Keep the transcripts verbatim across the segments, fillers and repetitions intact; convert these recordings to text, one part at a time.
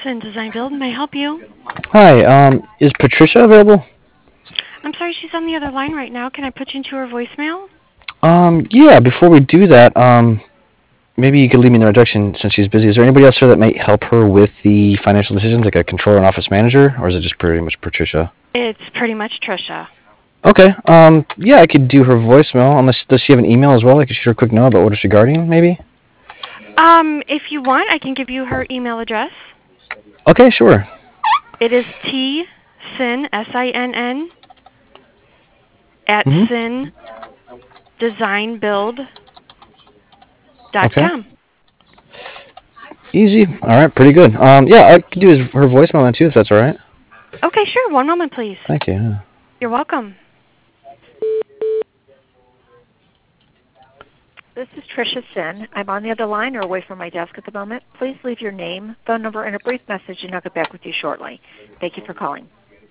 Sin Design Build. May I help you? Hi, um, is Patricia available? I'm sorry, she's on the other line right now. Can I put you into her voicemail? Um, yeah, before we do that, um, maybe you could lead me in the right direction since she's busy. Is there anybody else here that might help her with the financial decisions, like a controller and office manager, or is it just pretty much Patricia? It's pretty much Trisha. Okay, um, yeah, I could do her voicemail, unless, does she have an email as well? I could shoot her a quick note about what it's regarding, maybe? Um, if you want, I can give you her email address. Okay, sure. It is T Sin S I N N at Mm-hmm. sin design build dot Okay. com. Easy. All right, pretty good. Um, yeah, I could do his, her voicemail then too, if that's all right. Okay, sure. One moment, please. Thank you. Yeah. You're welcome. This is Tricia Sin. I'm on the other line or away from my desk at the moment. Please leave your name, phone number, and a brief message, and I'll get back with you shortly. Thank you for calling.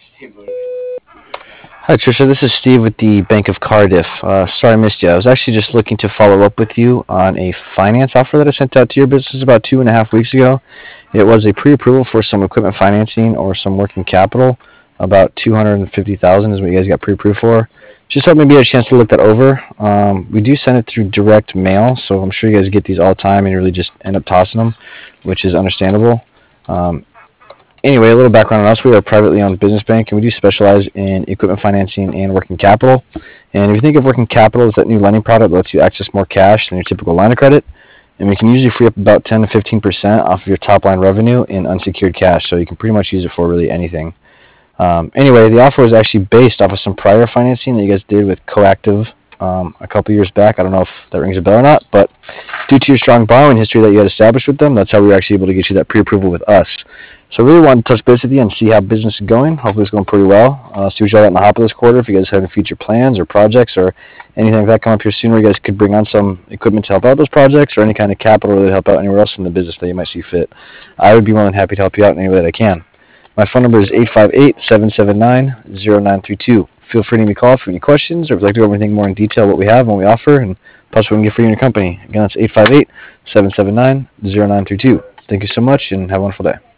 Hi, Tricia. This is Steve with the Bank of Cardiff. Uh, sorry I missed you. I was actually just looking to follow up with you on a finance offer that I sent out to your business about two and a half weeks ago. It was a pre-approval for some equipment financing or some working capital. About two hundred fifty thousand dollars is what you guys got pre-approved for. Just thought maybe you had a chance to look that over. Um, we do send it through direct mail, so I'm sure you guys get these all the time and you really just end up tossing them, which is understandable. Um, Anyway, a little background on us. We are a privately owned business bank, and we do specialize in equipment financing and working capital. And if you think of working capital as that new lending product that lets you access more cash than your typical line of credit, and we can usually free up about ten to fifteen percent off of your top line revenue in unsecured cash, so you can pretty much use it for really anything. Um, anyway, the offer was actually based off of some prior financing that you guys did with Coactive um, a couple years back. I don't know if that rings a bell or not, but due to your strong borrowing history that you had established with them, that's how we were actually able to get you that pre-approval with us. So I really wanted to touch base with you and see how business is going. Hopefully it's going pretty well. Uh, see what y'all got in the hopper this quarter. If you guys have any future plans or projects or anything like that come up here soon where you guys could bring on some equipment to help out those projects or any kind of capital to help out anywhere else in the business that you might see fit, I would be more than happy to help you out in any way that I can. My phone number is eight five eight, seven seven nine, zero nine three two. Feel free to give me a call if you have any questions or if you'd like to go over anything more in detail what we have and what we offer and possibly what we can get for you and your company. Again, that's eight five eight, seven seven nine, zero nine three two. Thank you so much and have a wonderful day.